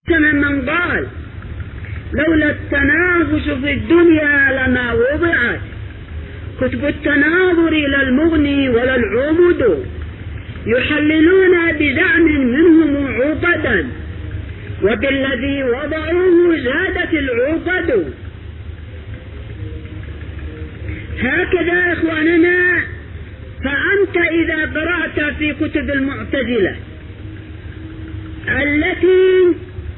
من قال لولا التنافس في الدنيا لما وضعت كتب التناظر إلى المغني ولا العمد يحللون بزعم منهم عقدا وبالذي وضعوه زادت العقد. هكذا إخواننا، فأنت إذا قرأت في كتب المعتزلة التي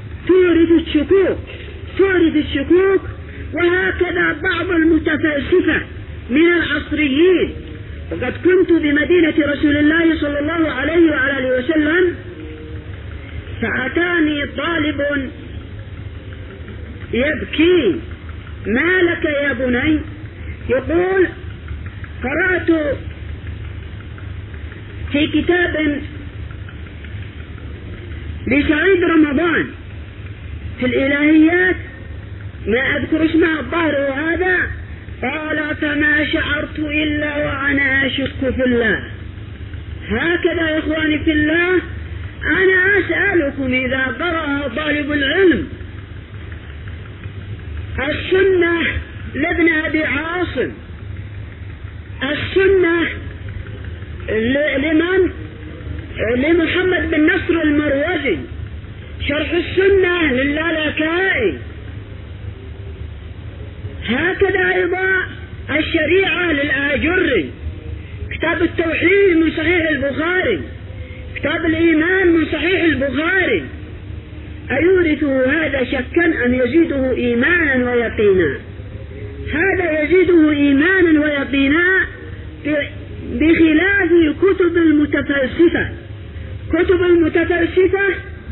تورث الشكوك وهكذا بعض المتفلسفة من العصريين، وقد كنت بمدينة رسول الله صلى الله عليه وآله وسلم فأتاني طالب يبكي: ما لك يا بني؟ يقول: قرأت في كتاب لسعيد رمضان في الإلهيات، ما أذكر اسمه الظاهر هذا، قال: فما شعرت إلا وأنا أشك في الله. هكذا يا إخواني في الله، أنا أسألكم إذا قرأ طالب العلم السنة لابن أبي عاصم، السنة لمحمد بن نصر المروزي، شرح السنة للالكائي، هكذا أيضا الشريعة للآجري، كتاب التوحيد من صحيح البخاري، كتاب الإيمان من صحيح البخاري. أيورثه هذا شكا أم يزيده إيمانا ويقينا؟ هذا يزيده إيمانا ويقينا، بخلاف كتب المتفلسفة، كتب المتفلسفة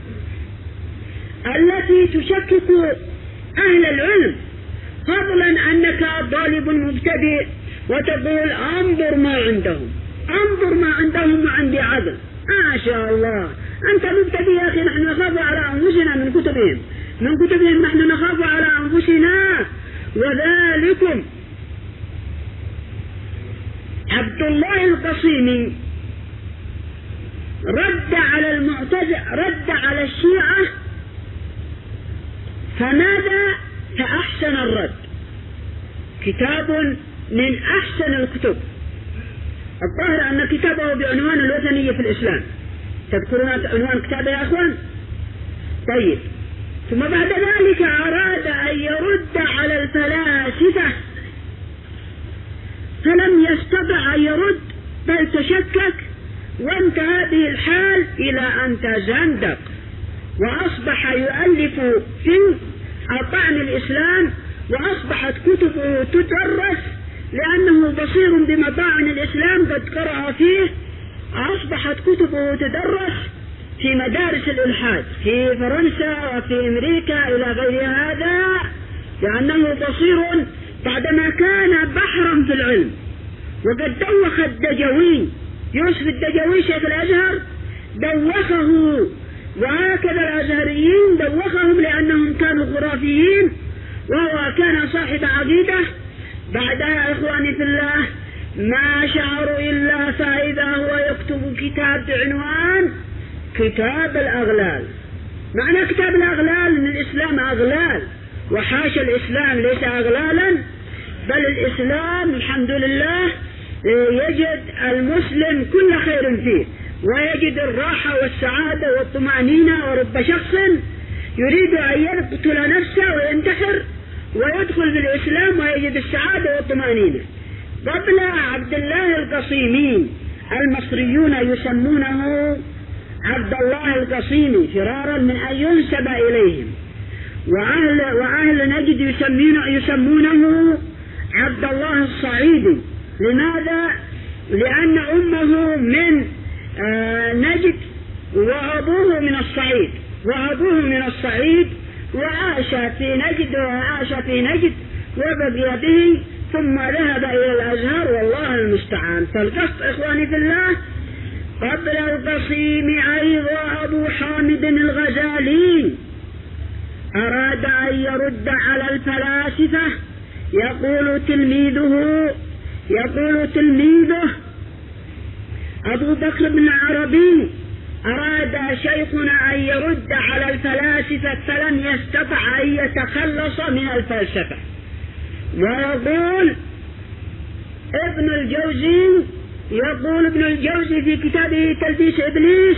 التي تشكك أهل العلم، فضلا أنك طالب مبتدئ وتقول: انظر ما عندهم وعندي عدل. ما شاء الله، أنت مبتدئ يا أخي، نحن نخاف على أنفسنا من كتبهم نحن نخاف على أنفسنا. وذلكم عبد الله القصيمي رد على الشيعة، فماذا؟ فأحسن الرد، كتاب من أحسن الكتب. الظاهر أن كتابه بعنوان الوثنية في الإسلام، تذكرون عنوان كتابه يا أخوان؟ طيب، ثم بعد ذلك أراد أن يرد على الفلاسفة فلم يستطع أن يرد، بل تشكك، وانتهى به الحال إلى أن تزندق وأصبح يؤلف في طعن الإسلام، وأصبحت كتبه تدرس لأنه بصير بمطاعن الإسلام قد قرأ فيه. أصبحت كتبه تدرس في مدارس الإلحاد في فرنسا وفي أمريكا إلى غير هذا، لأنه بصير بعدما كان بحرا في العلم. وقد دوخ الدجوي، يوسف الدجوي شيخ الأزهر دوخه، وهكذا الأزهريين دوخهم لأنهم كانوا خرافيين، وهو كان صاحب عقيدة. بعدها إخواني في الله ما شعروا إلا فإذا هو يكتب كتاب بعنوان كتاب الأغلال. معنى كتاب الأغلال أن الإسلام أغلال، وحاشا، الإسلام ليس أغلالا، بل الإسلام الحمد لله يجد المسلم كل خير فيه، ويجد الراحة والسعادة والطمأنينة. ورب شخص يريد أن يقتل نفسه وينتحر ويدخل في الإسلام ويجد السعادة والطمأنينة. قبل عبد الله القصيمي المصريون يسمونه عبد الله القصيمي فرارا من أن ينسب إليهم، وأهل نجد يسمونه عبد الله الصعيدي. لماذا؟ لأن أمه من نجد وأبوه من الصعيد، وعاش في نجد وبقي به، ثم ذهب إلى الأزهر، والله المستعان. فالقصد إخواني في الله، قبل القصيم أيضا أبو حامد الغزالي أراد أن يرد على الفلاسفة. يقول تلميذه أبو بكر بن عربي أراد شيخنا أن يرد على الفلاسفة فلم يستطع أن يتخلص من الفلسفة. ويقول ابن الجوزي في كتابه تلبيس إبليس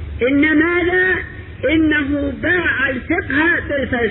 إنه باع الفقه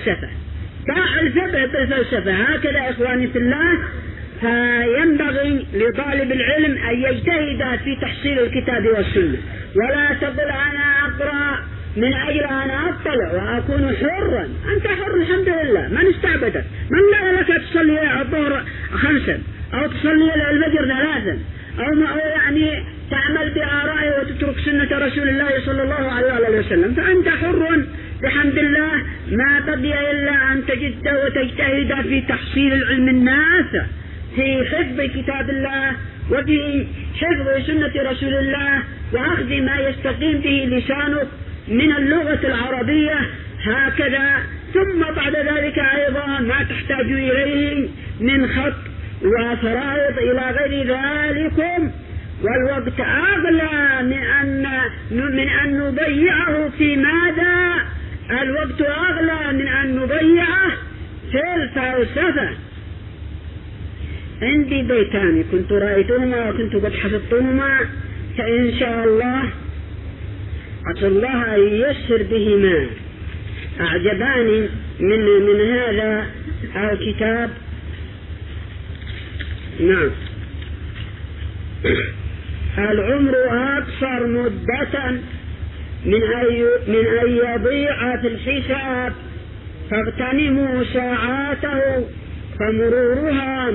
بالفلسفة. هكذا إخواني في الله، فينبغي لطالب العلم أن يجتهد في تحصيل الكتاب والسنة، ولا تقل أنا أقرأ من أجل أن أطلع وأكون حرا. أنت حر الحمد لله، من استعبدك؟ من لا لك تصلي الظهر 5 أو تصلي الفجر 3 أو يعني تعمل بآرائه وتترك سنة رسول الله صلى الله عليه وسلم، فأنت حر بحمد الله. ما بقي إلا أن تجد وتجتهد في تحصيل العلم النافع، في حفظ كتاب الله وفي حفظ سنة رسول الله، وأخذ ما يستقيم به لسانك من اللغة العربية هكذا. ثم بعد ذلك أيضا ما تحتاج إليه من خط وفرائض إلى غير ذلك. والوقت أغلى من أن نضيعه في ماذا؟ الوقت أغلى من أن نضيعه في الفلسفة. عندي بيتان كنت رأيتهما وكنت قد حفظتهما، فإن شاء الله أسأل الله أن ييسر بهما. أعجباني من هذا الكتاب. نعم. العمر أقصر مدة من أن يضيع في الحساب، فاغتنموا ساعاته فمرورها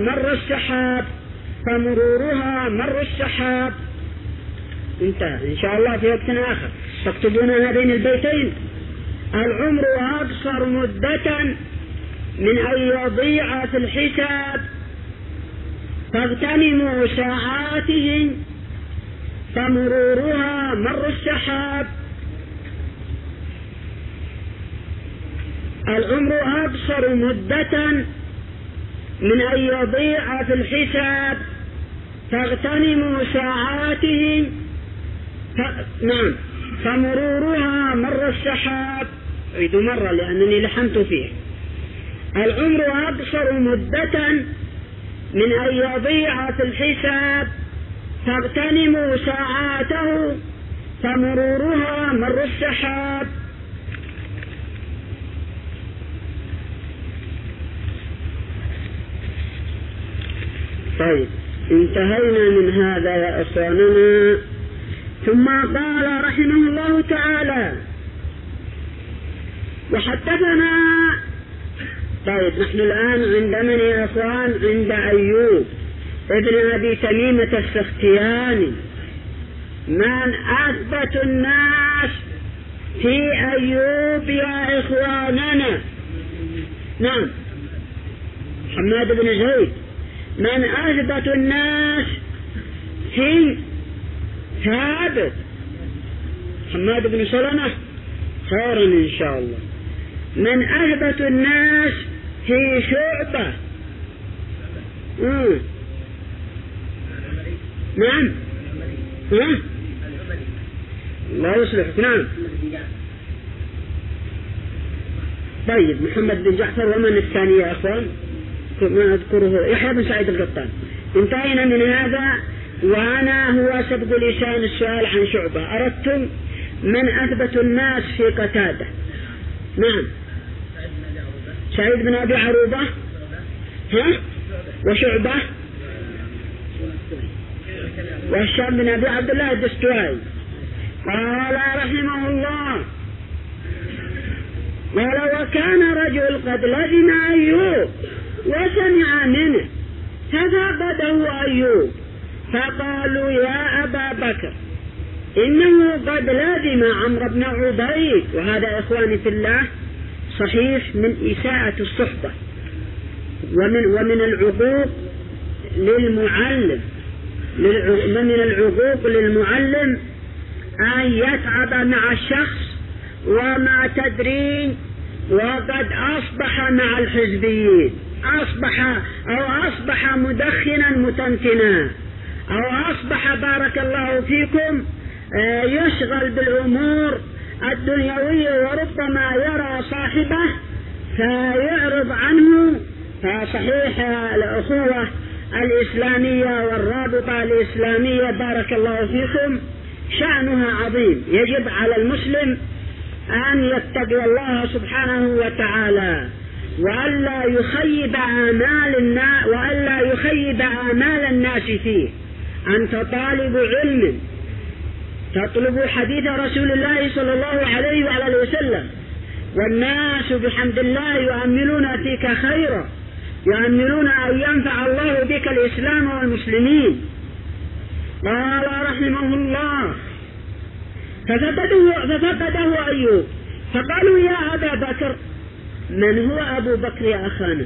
مر السحاب. انتهى. إن شاء الله في وقت آخر تكتبون هذين البيتين. العمر أقصر مدة من أن يضيع في الحساب، فاغتنموا ساعاته فمرورها مر السحاب. العمر أقصر مدة من أن يضيع في الحساب، فاغتنموا ساعاته نعم فمرورها مر السحاب. أريد مرة لأنني لحمت فيه. العمر أقصر مدة من أن يضيع في الحساب، فاغتنموا ساعاته فمرورها مر السحاب. طيب، انتهينا من هذا يا إخواننا. ثم قال رحمه الله تعالى: وحدثنا. طيب، نحن الآن عند من يا إخوان؟ عند أيوب ابن أبي تميمة السختياني. من أثبت الناس في أيوب يا إخواننا؟ نعم، حماد بن زيد. من أثبت الناس في ثابت؟ حماد بن سلمة. خيرا إن شاء الله. من أثبت الناس في شعبة؟ نعم. الله يصلحك. نعم. طيب، محمد بن جعفر. ومن الثاني يا أخوان؟ ما أذكره. يحيى بن سعيد القطان. انتهينا من هذا، وأنا هو سبق لسان السؤال عن شعبة. أردتم من أثبت الناس في قتادة؟ نعم، سعيد بن أبي عروبة. وشعبة وهشام بن أبي عبد الله الدستوائي. قال رحمه الله: ولو كان رجل قد لزم أيوب وسمع منه فثبته أيوب، فقالوا: يا أبا بكر، إنه قد لزم عمرو بن عبيد. وهذا إخواني في الله صحيح من إساءة الصحبة ومن العقوق للمعلم، أن يتعب مع الشخص وما تدرين وقد أصبح مع الحزبيين، أصبح مدخنا متنتنا، أو أصبح بارك الله فيكم يشغل بالأمور الدنيوية، وربما يرى صاحبه فيعرض عنه. فصحيح الأخوة الإسلامية والرابطة الإسلامية بارك الله فيكم شأنها عظيم، يجب على المسلم أن يتقي الله سبحانه وتعالى وألا يخيب آمال الناس فيه. أنت طالب علم تطلب حديث رسول الله صلى الله عليه وعلى وسلم، والناس بحمد الله يؤملون فيك خيرا، يؤملون أن ينفع الله بك الإسلام والمسلمين. قال رحمه الله: ففقده أيوب، فقالوا يا أبا بكر. من هو أبو بكر يا أخانا؟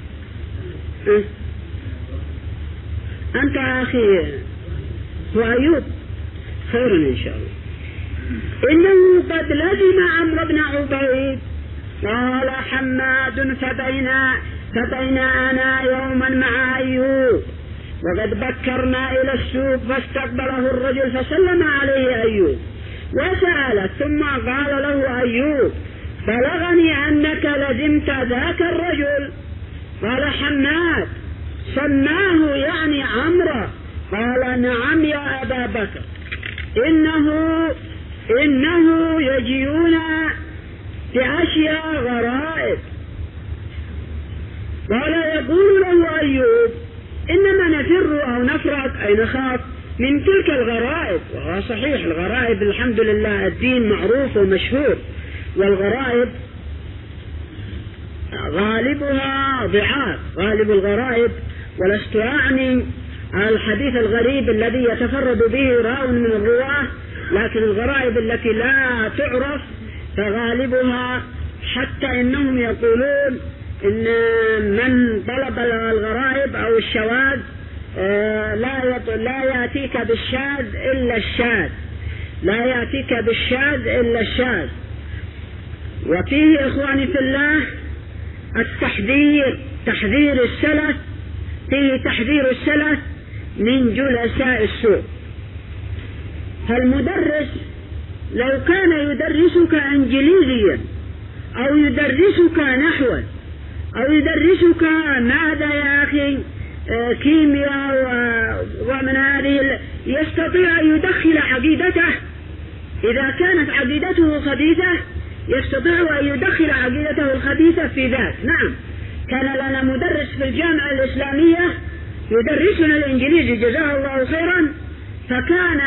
أنت أخي هو أيوب، خير إن شاء الله. إنه قد لزم عمرو بن عبيد. قال حماد: فبين أنا يوما مع أيوب وقد بكرنا إلى السوق، فاستقبله الرجل فسلم عليه أيوب وسأله، ثم قال له أيوب: بلغني أنك لزمت ذاك الرجل. قال حماد: سماه يعني عمرو. قال: نعم يا أبا بكر، إنه يجيون بأشياء غرائب. قال: يقول له أيوب: إنما نفر أو نفرق أي نخاف من تلك الغرائب. وهو صحيح، الغرائب الحمد لله الدين معروف ومشهور، والغرائب غالبها ضعاف، غالب الغرائب. ولست أعني الحديث الغريب الذي يتفرد به راو من الرواة، لكن الغرائب التي لا تعرف فغالبها، حتى إنهم يقولون إن من طلب الغرائب أو الشواذ لا يأتيك بالشاذ إلا الشاذ، لا يأتيك بالشاذ إلا الشاذ. وفيه إخواني في الله تحذير السلف، فيه تحذير السلف من جلساء السوء. فالمدرس لو كان يدرسك إنجليزيا أو يدرسك نحوا أو يدرسك ماذا يا أخي كيمياء ومن هذه، يستطيع أن يدخل عقيدته. إذا كانت عقيدته خبيثة يستطيع أن يدخل عقيدته الخبيثة في ذات. نعم، كان لنا مدرس في الجامعة الإسلامية يدرسنا الإنجليزي جزاه الله خيرا، فكان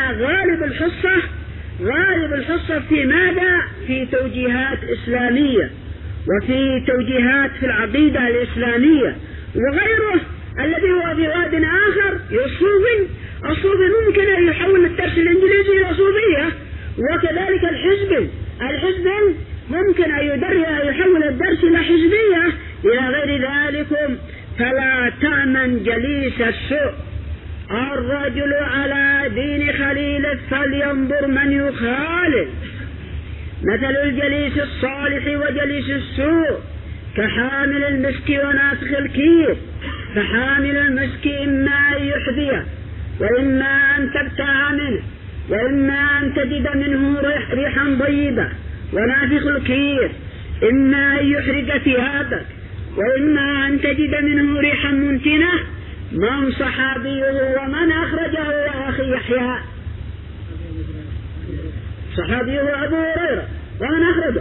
غالب الحصة في ماذا؟ في توجيهات إسلامية وفي توجيهات في العقيدة الإسلامية. وغيره الذي هو في واد آخر الصوفي ممكن أن يحول الدرس الإنجليزي إلى صوفية، وكذلك الحزب ممكن أن يحول الدرس إلى حزبية إلى غير ذلك. فلا تأمن جليس السوء. الرجل على دين خليله فلينظر من يخالل. مثل الجليس الصالح وجليس السوء كحامل المسك ونافخ الكير، فحامل المسك إما أن يحذيه وإما أن تبتاع منه وإما أن تجد منه ريحا طيبة، ونافخ الكير إما أن يحرق ثيابك وإما أن تجد منه ريحا منتنة. من صحابيه ومن أخرجه يا أخي يحيى؟ صحابيه أبو هريرة، ومن أخرجه؟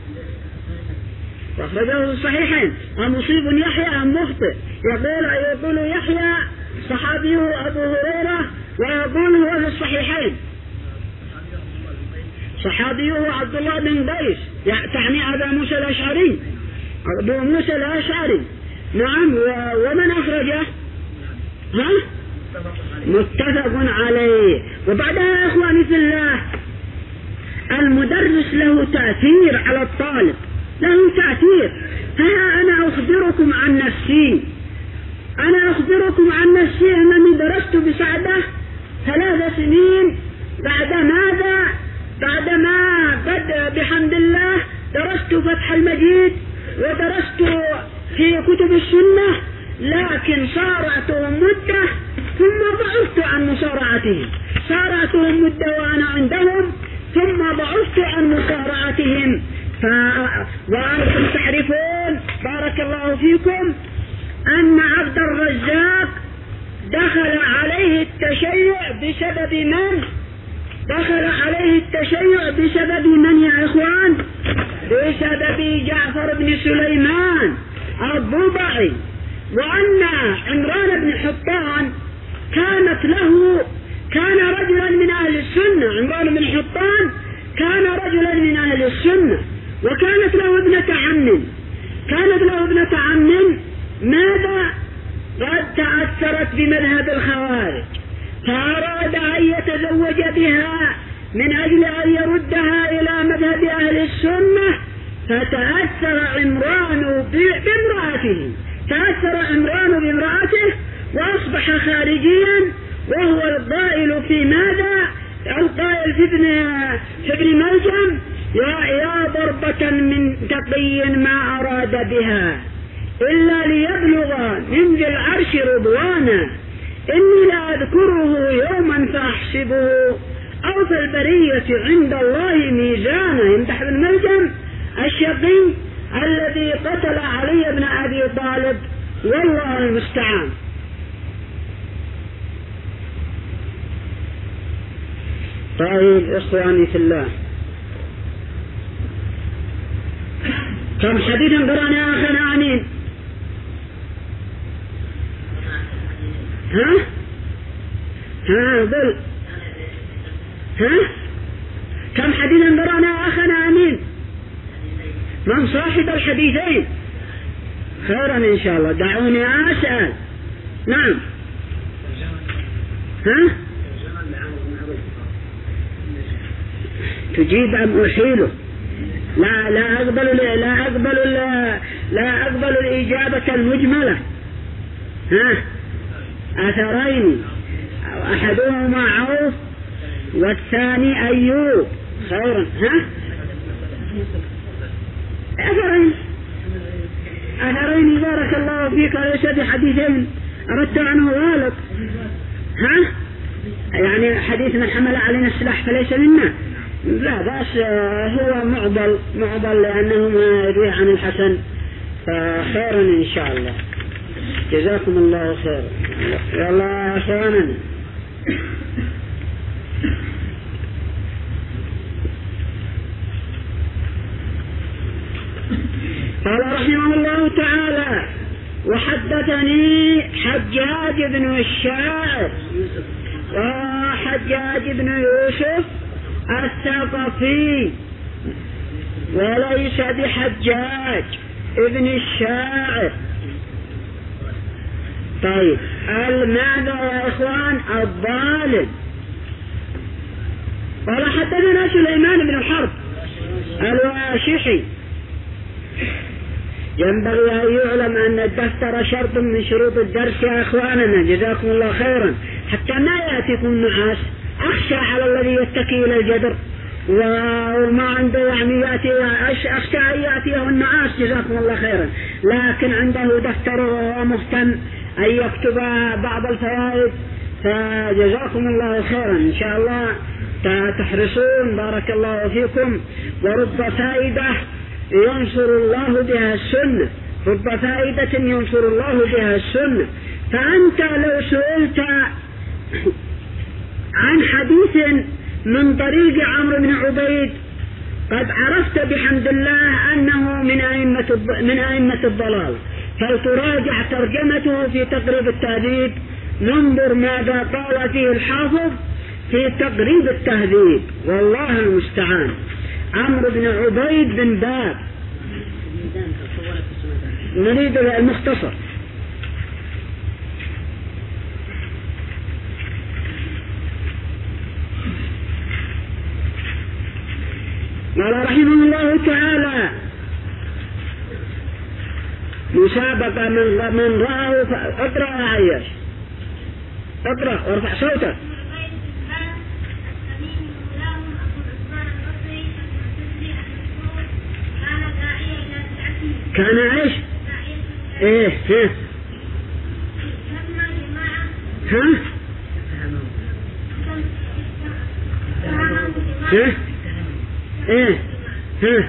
وأخرجه الصحيحين. أمصيب يحيى أم مخطئ؟ يقول يحيى صحابيه أبو هريرة، ويقول هو في الصحيحين صحابيه عبد الله بن قيس، تعني أبا موسى الأشعري، أبو موسى الأشعري. نعم. ومن أخرجه؟ متفق عليه. وبعدها يا إخواني في الله، المدرس له تأثير على الطالب، له تأثير. فها أنا أخبركم عن نفسي أنني درست بسعدة 3 سنين. بعد ماذا؟ بعدما قد بحمد الله درست فتح المجيد ودرست في كتب السنة، لكن صارت مدة ثم ضعفت عن مصارعتهم، صارعتهم مدة وأنا عندهم، ثم ضعفت عن مصارعتهم. وأنتم تعرفون بارك الله فيكم أن عبد الرزاق دخل عليه التشيع بسبب من؟ دخل عليه التشيع بسبب من يا إخوان؟ بسبب جعفر بن سليمان الضبعي. وأن عمران بن حطان كان رجلا من أهل السنة. عمران بن حطان كان رجلا من أهل السنة، وكانت له ابنة عم ماذا؟ قد تأثرت بمذهب الخوارج، فأراد أن يتزوج بها من أجل أن يردها إلى مذهب أهل السنة، فتأثر عمران بامرأته وأصبح خارجيا، وهو القائل في ماذا؟ القائل في ابن ملجم: يا ضربة من تقي ما أراد بها إلا ليبلغ من ذي العرش رضوانا، إني لا أذكره يوما فأحسبه أو في البرية عند الله ميزانا. يمدح ابن ملجم الشقي الذي قتل علي بن أبي طالب، والله المستعان. طيب إخواني في الله، كم حديثا قرأنا أخنا آمين؟ قل كم حديثا قرأنا أخنا آمين؟ من صاحب الحديثين؟ خيرا إن شاء الله. دعوني أسأل. نعم. تجيب أم أحيله؟ لا أقبل الإجابة المجملة. أثرين، أحدهما عوف والثاني أيوب. خيرا. أثرين بارك الله فيك، ليس بحديثين أردت عنه غالب. يعني حديث من حمل علينا السلاح فليس منا، لا بأس، هو معضل لأنه ما يروي عن الحسن، فخيرا إن شاء الله. جزاكم الله خير. يلا أخواننا، قال رحمه الله تعالى: وحدثني حجاج بن الشاعر وحجاج بن يوسف الثقفي، وليس بحجاج ابن الشاعر. طيب ماذا يا إخوان؟ الظالم. قال حدثنا سليمان بن الحرب الواشحي. ينبغي أن يعلم أن الدفتر شرط من شروط الدرس يا إخواننا، جزاكم الله خيرا، حتى ما يأتيكم النعاس. أخشى على الذي يتكي إلى الجدر وما عنده يعني أخشى أن يأتيه النعاس، جزاكم الله خيرا، لكن عنده دفتر وهو مهتم أن يكتب بعض الفوائد، فجزاكم الله خيرا إن شاء الله تحرصون بارك الله فيكم. ورب فائدة ينصر الله بها السنة، رب فائدة ينصر الله بها السنة. فأنت لو سئلت عن حديث من طريق عمرو بن عبيد قد عرفت بحمد الله أنه من أئمة الضلال، فلتراجع ترجمته في تقريب التهذيب، ننظر ماذا قال فيه الحافظ في تقريب التهذيب، والله المستعان. عمرو بن عبيد بن باب، نريد المختصر. قال رحمه الله تعالى: مسابقة من رأى. اقرأ يا عياش، اقرأ وارفع صوتك. كان ايش؟ ايه ها؟ ها؟ ايه ها؟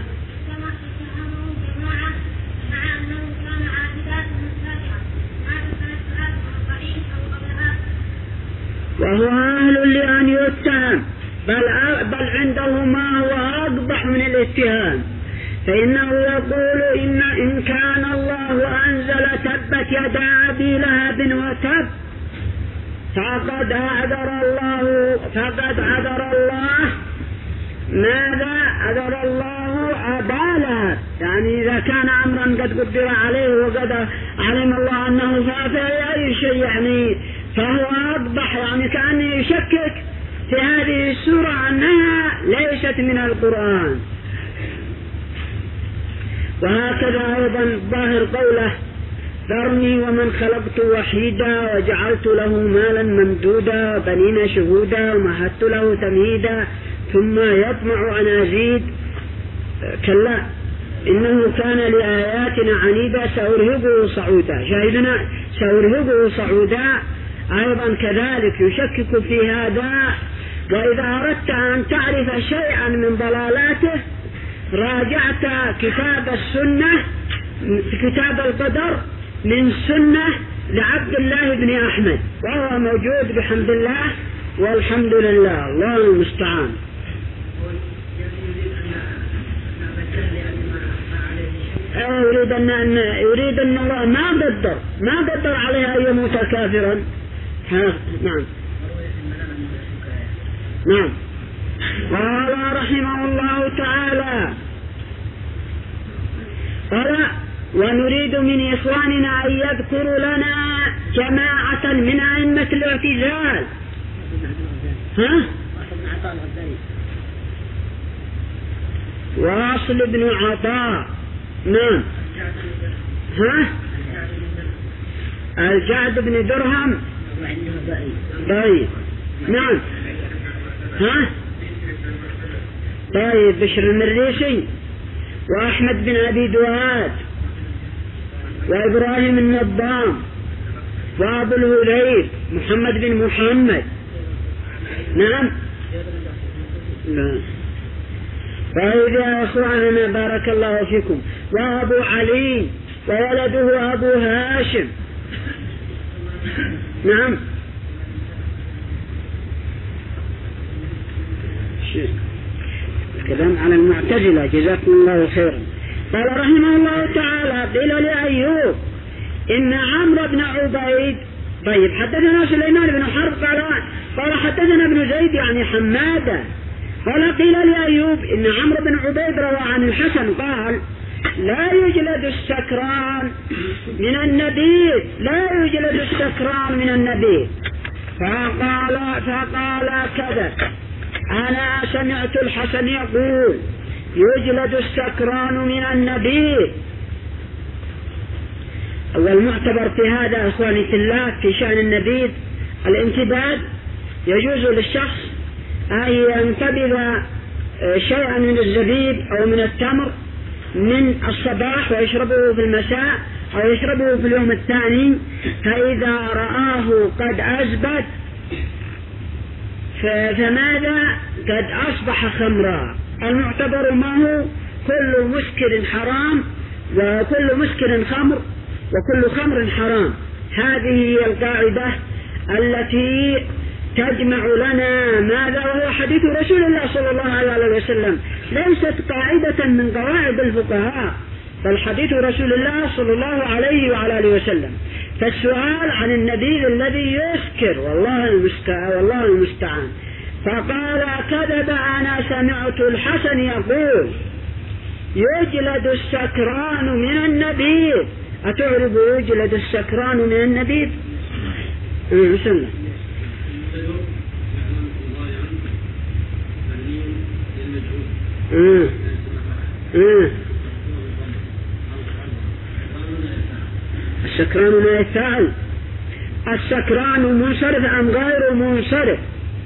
وهو أهل لأن يتهم، بل عنده ما هو أقبح من الاتهام، فإنه يقول إن كان الله أنزل تبت يدا أبي لهب وتب فقد عذر الله ماذا عذر الله أبا لهب، يعني إذا كان أمرا قد قدر عليه وقد علم الله أنه فاعل أي شيء يعني فهو أقبح، يعني كأنه يشكك في هذه السورة أنها ليست من القرآن. وهكذا أيضا ظاهر قوله ذرني ومن خلقت وحيدا وجعلت له مالا ممدودا وبنين شهودا ومهدت له تمهيدا ثم يطمع أن أزيد كلا إنه كان لآياتنا عنيدا سأرهقه صعودا. شاهدنا سأرهقه صعودا أيضا كذلك يشكك في هذا. وإذا أردت أن تعرف شيئا من ضلالاته راجعت كتاب السنة كتاب القدر من سنة لعبد الله بن أحمد وهو موجود بحمد الله والحمد لله، الله المستعان. يريد أن الله ما قدر عليه أن يموت كافرا. نعم. قال رحمه الله تعالى قال ونريد من إخواننا أن يذكروا لنا جماعة من أئمة الاعتزال. واصل بن عطاء. نعم. الجعد بن درهم. طيب. نعم. طيب بشر المريسي وأحمد بن أبي دواد وإبراهيم النظام وأبو الهذيل محمد بن محمد. نعم. لا. طيب يا أخواننا بارك الله فيكم. وأبو علي وولده أبو هاشم. نعم. الكلام على المعتزلة جزاكم الله خيرا. قال رحمه الله تعالى قيل لأيوب إن عمرو بن عبيد. طيب حدثنا سليمان بن حرب قال حدثنا ابن زيد يعني حمادة قال قيل لأيوب إن عمرو بن عبيد روى عن الحسن قال لا يجلد السكران من النبيذ لا يجلد السكران من النبيذ فقال كذا أنا سمعت الحسن يقول يجلد السكران من النبيذ. والمعتبر في هذا أخواني في الله في شأن النبيذ الانتباد. يجوز للشخص أن ينتبذ شيئا من الزبيب أو من التمر من الصباح ويشربه في المساء أو يشربه في اليوم الثاني، فإذا رآه قد أزبد فماذا قد أصبح خمرا. المعتبر ما هو كل مسكر حرام وكل مسكر خمر وكل خمر حرام. هذه هي القاعدة التي تجمع لنا ماذا وهو حديث رسول الله صلى الله عليه وسلم، ليست قاعدة من قواعد الفقهاء بل حديث رسول الله صلى الله عليه وعلى آله وسلم. فالسؤال عن النبيذ الذي يسكر والله المستعان. فقال كذب أنا سمعت الحسن يقول يجلد السكران من النبيذ. أتعرف يجلد السكران من النبيذ؟ بسم الله. السكران ما يفعل؟ السكران منصرف أم غير منصرف؟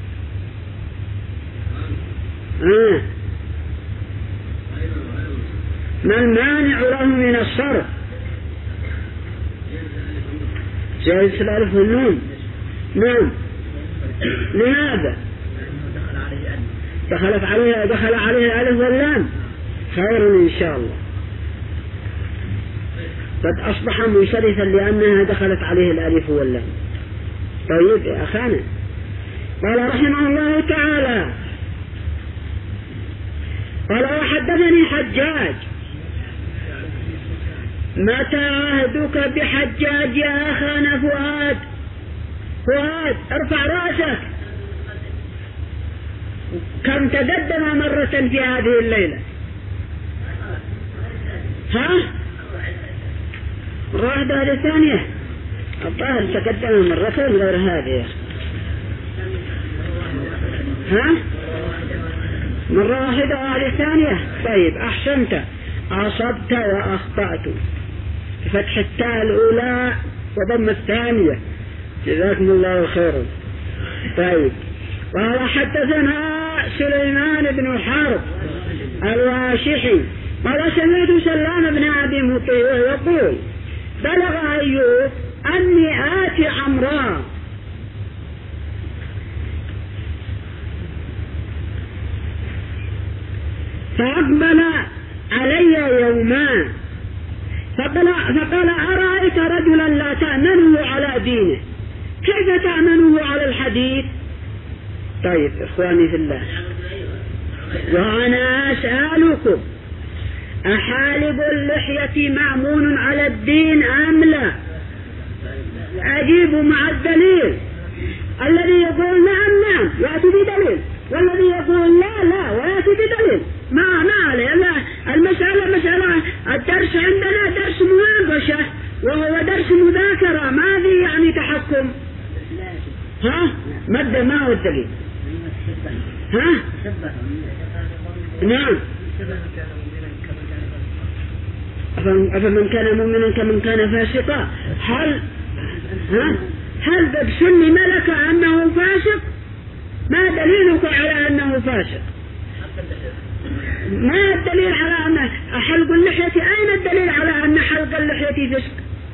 ما المانع له من الصرف؟ زائد الألف والنون. نعم. لماذا؟ دخل عليه الألف واللام. خير إن شاء الله. قد أصبح منصرفا لأنها دخلت عليه الألف واللام. طيب يا أخانا. قال رحمه الله تعالى قال وحدثني حجاج. متى عهدك بحجاج يا أخانا فؤاد؟ فؤاد ارفع رأسك. كم تقدم مرة في هذه الليلة؟ ها؟ مرة واحدة هذه الثانية. الظاهر تقدم مرتين غير هذه. ها؟ مرة واحدة وهذه الثانية. طيب أحسنت، أصبت وأخطأت. بفتح التاء الأولى وضم الثانية. جزاكم الله خيرا. طيب. قال حدثنا سليمان بن حرب الواشحي قال سمعت سلام بن أبي مطيع يقول بلغ أيوب أني آتي عمران فأقبل علي يومان فقال أرأيت رجلا لا تأمنه على دينه كيف تأمنه على الحديث؟ طيب إخواني في الله، وأنا أسألكم أحالب اللحية مأمون على الدين أم لا؟ أجيب مع الدليل. الذي يقول نعم نعم يأتي بدليل، والذي يقول لا لا ويأتي بدليل. ما عليه. المسألة مسألة. الدرس عندنا درس مناقشة وهو درس مذاكرة، ما في يعني تحكم. ها؟ ما هو الدليل؟ ها؟ نعم. أفمن كان مؤمنا كمن كان فاسقا. هل بسن ملك أنه فاسق؟ ما دليلك على أنه فاسق؟ ما الدليل على أن حلق اللحية؟ أين الدليل على أن حلق اللحية فسق؟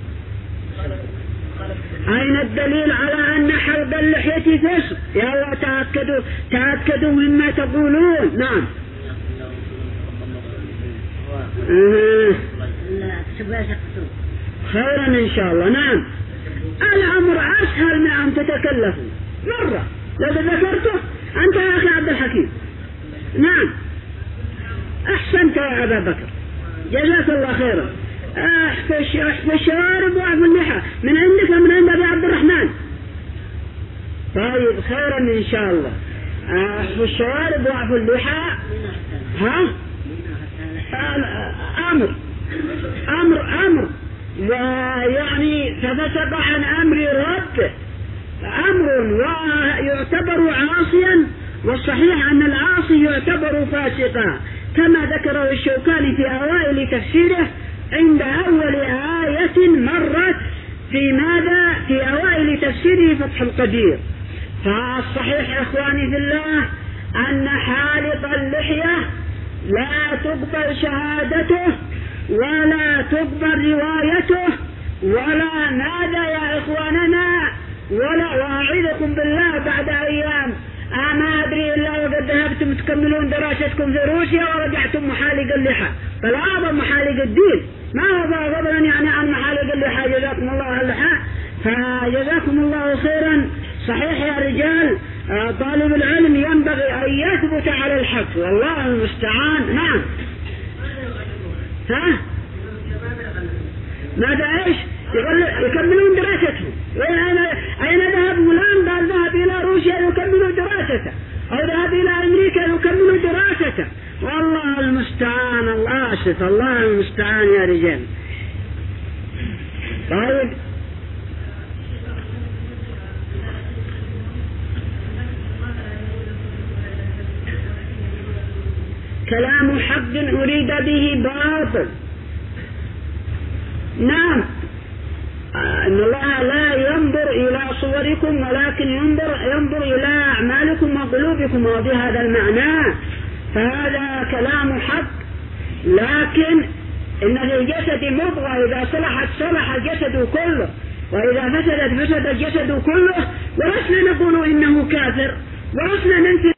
أين الدليل على أن حلق اللحية فسق؟ يا الله تأكدوا مما تقولون. نعم. خيرا إن شاء الله. نعم. الأمر أسهل من أن تتكلفوا مرة. لو ذكرته أنت يا أخي عبد الحكيم. نعم أحسنت يا أبا بكر، جزاك الله خيرا. احفظ الشوارب واعفو اللحى من عندك من عند أبي عبد الرحمن. طيب خيرا إن شاء الله. احفظ الشوارب واعفو اللحى. ها؟ أمر ويعني تفسق عن أمر ربه أمر ويعتبر عاصيا، والصحيح أن العاصي يعتبر فاسقا كما ذكره الشوكاني في أوائل تفسيره عند أول آية مرت في أوائل تفسيره فتح القدير. فالصحيح إخواني في الله أن حالق اللحية لا تقبل شهادته ولا تقبل روايته ولا ماذا يا إخواننا، ولا وأعيذكم بالله بعد أيام ما أدري إلا وقد ذهبتم تكملون دراستكم في روسيا ورجعتم محالق اللحى. فالأعظم محالق الدين، ما هو فضلا يعني عن محالق اللحى. جزاكم الله اللحى، فجزاكم الله خيرا. صحيح يا رجال، طالب العلم ينبغي أن يثبت على الحق، والله المستعان. نعم. ها؟ ماذا ايش؟ يكملون دراستهم. أين ذهب فلان؟ قال ذهب إلى روسيا يكمل دراسته، أو ذهب إلى أمريكا يكمل دراسته. والله المستعان. الله المستعان يا رجال. طيب كلام حق أريد به باطل. نعم. أن الله لا ينظر إلى صوركم ولكن ينظر إلى أعمالكم وقلوبكم، وبهذا المعنى فهذا كلام حق. لكن إن في الجسد مضغة إذا صلحت صلح الجسد كله، وإذا فسد الجسد كله، ولسنا نقول إنه كافر، ولسنا ننفي